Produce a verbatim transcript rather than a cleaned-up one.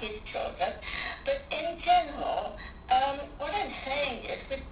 his children. But in general, um, what I'm saying is that